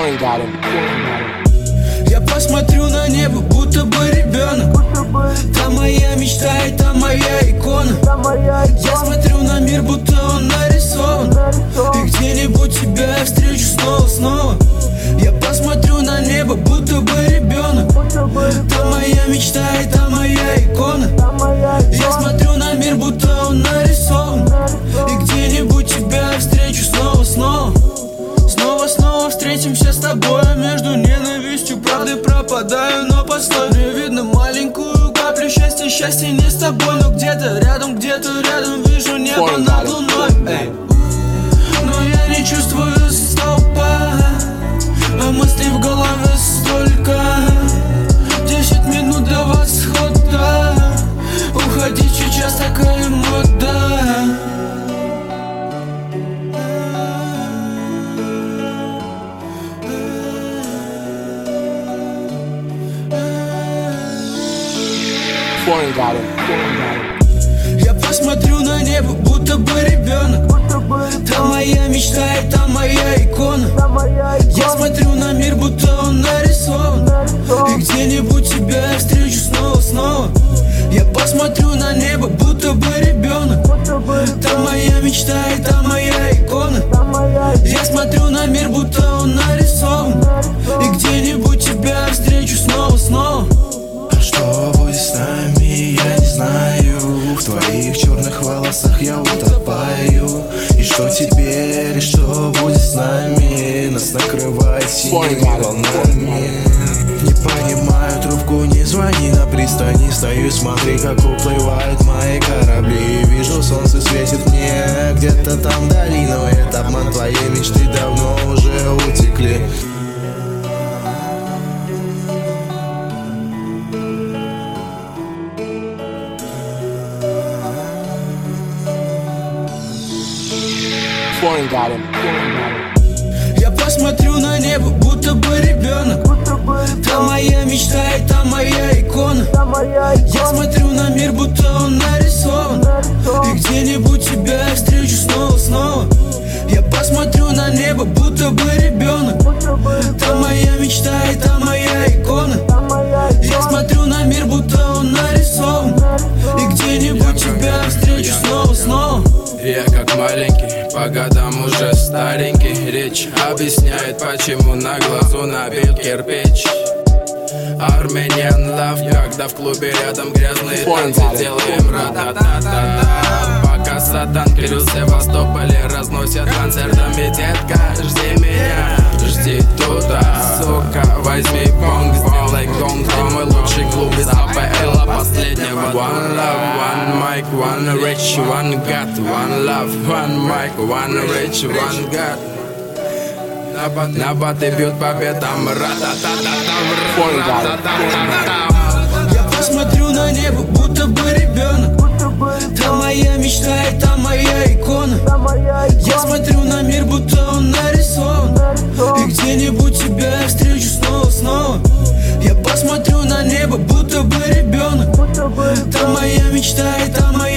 Я посмотрю на небо, будто бы ребенок. Там моя мечта и там моя икона. Я смотрю на мир, будто он нарисован. И где-нибудь тебя я встречу снова. Я посмотрю на небо, будто бы ребенок. Там моя мечта и там моя икона. Я смотрю на мир, будто он нарисован. И где-нибудь тебя я встречу снова. Снова встретимся с тобой. А между ненавистью правды пропадаю. Но постой, мне видно маленькую каплю счастья. Счастье не с тобой, но где-то рядом вижу небо над луной. Но я не чувствую стопа, а мыслей в голове столько. 10 минут до восхода. Уходить сейчас такая мода. Я посмотрю на небо, будто бы ребенок. Там моя мечта и там моя икона. Я смотрю на мир, будто он нарисован. И где-нибудь тебя я встречу снова. Я посмотрю на небо, будто бы ребенок. Там моя мечта и там моя икона. Я смотрю на мир, будто он нарисован. И где-нибудь тебя я встречу снова. Что будет с нами, я не знаю. В твоих черных волосах я утопаю. И что теперь, что будет с нами? Нас накрывает синими волнами. Не понимаю, трубку не звони на пристани. Стою, смотри, как уплывают мои корабли. Вижу, солнце светит мне где-то там вдали. Но это обман, твоей мечты давно уже утекли. Я посмотрю на небо, будто бы ребенок. Там моя мечта и там моя икона. Я смотрю на мир, будто он нарисован. И где-нибудь тебя я встречу снова. Я посмотрю на небо, будто бы ребенок. Там моя мечта и там моя икона. Я смотрю на мир, будто он нарисован. И где-нибудь тебя я встречу снова. Я как маленький, по годам уже старенький. Речь объясняет, почему на глазу набит кирпич. Armenian Love, когда в клубе рядом грязные танцы делаем ра-та-та-та-та. Пока сатанки в Севастополе разносят концертами. Детка, жди меня, жди туда, сука. Возьми понг, сделай гонг. Мой лучший клуб из АПЛ последнего. One love, one mic, one rich, one God. One love, one mic, one rich, one God. На баты бьют по бедам. Я посмотрю на небо, будто бы ребенок. Там моя мечта и там моя икона. Я смотрю на мир, будто он нарисован. И где-нибудь тебя я встречу снова. Я посмотрю на небо, будто бы ребенок. Там моя мечта и там моя